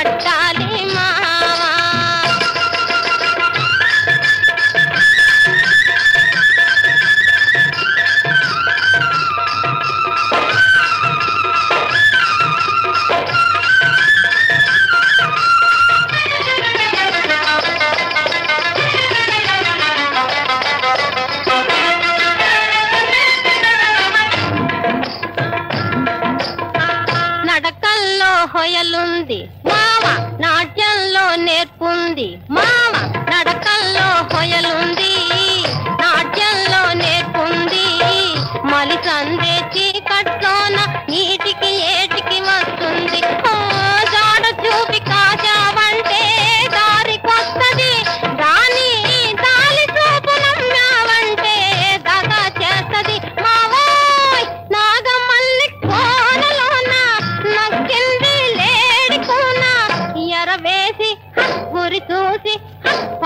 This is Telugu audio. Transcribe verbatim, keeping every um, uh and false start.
పట్టాలి మావా. నడకల్లో హొయలుంది మావ, నాట్యంలో నేర్పుంది మావ. నడకల్లో హొయలుంది, నాట్యంలో నేర్పుంది. మలి సందే చీకట్లోన నీటికి ఏటికి వస్తుంది. ఓ జాడ చూపి కాచావంటే దారి కొత్తది, దాని దాలి చూపు నమ్మావంటే దగా చేస్తది మావోయ్. నాగమల్లి కోనలోన నక్కింది లేడి కూన, ఎరవేసి గురి చూసి